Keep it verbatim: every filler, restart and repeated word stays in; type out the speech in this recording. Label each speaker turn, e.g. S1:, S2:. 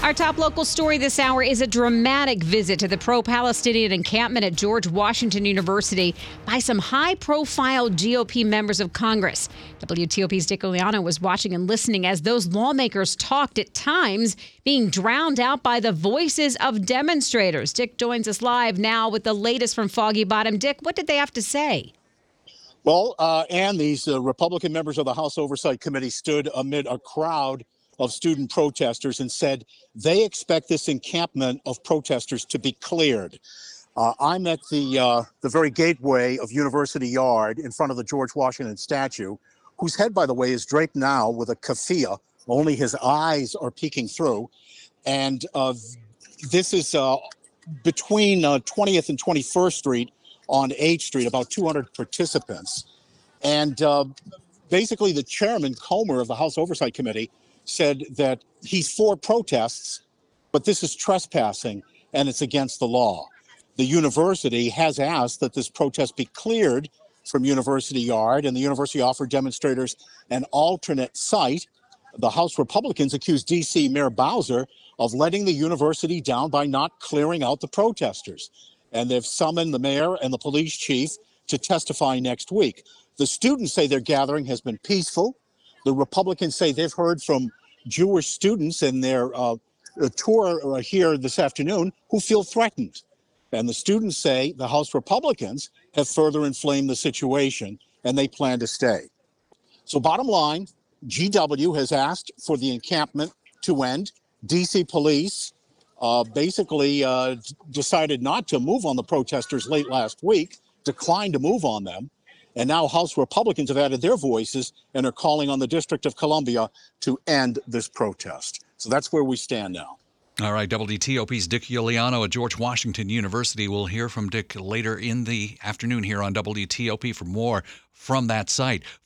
S1: Our top local story this hour is a dramatic visit to the pro-Palestinian encampment at George Washington University by some high-profile G O P members of Congress. W T O P's Dick Uliano was watching and listening as those lawmakers talked, at times being drowned out by the voices of demonstrators. Dick joins us live now with the latest from Foggy Bottom. Dick, what did they have to say?
S2: Well, uh, and these uh, Republican members of the House Oversight Committee stood amid a crowd of student protesters and said they expect this encampment of protesters to be cleared. Uh, I'm at the uh, the very gateway of University Yard in front of the George Washington statue, whose head, by the way, is draped now with a keffiyeh. Only his eyes are peeking through. And uh, this is uh, between uh, twentieth and twenty-first Street on eighth Street, about two hundred participants. And uh, basically the chairman, Comer, of the House Oversight Committee, said that he's for protests, but this is trespassing and it's against the law. The university has asked that this protest be cleared from University Yard, and the university offered demonstrators an alternate site. The House Republicans accused D C Mayor Bowser of letting the university down by not clearing out the protesters. And they've summoned the mayor and the police chief to testify next week. The students say their gathering has been peaceful. The Republicans say they've heard from Jewish students in their uh, tour here this afternoon who feel threatened. And the students say the House Republicans have further inflamed the situation and they plan to stay. So bottom line, G W has asked for the encampment to end. D C police uh, basically uh, decided not to move on the protesters late last week, declined to move on them. And now House Republicans have added their voices and are calling on the District of Columbia to end this protest. So that's where we stand now.
S3: All right, W T O P's Dick Uliano at George Washington University. We'll hear from Dick later in the afternoon here on W T O P for more from that site.